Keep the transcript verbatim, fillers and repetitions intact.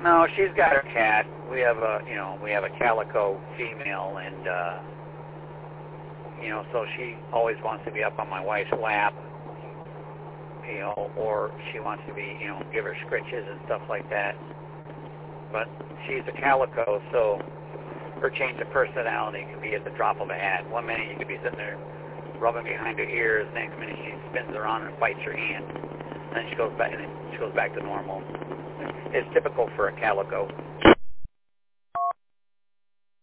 No, she's got her cat. We have a, you know, we have a calico female, and uh, you know, so she always wants to be up on my wife's lap, you know, or she wants to be, you know, give her scritches and stuff like that. But she's a calico, so her change of personality can be at the drop of a hat. One minute you could be sitting there rubbing behind her ears, next minute she spins around and bites your hand. And then she goes back, and then she goes back to normal. It's typical for a calico.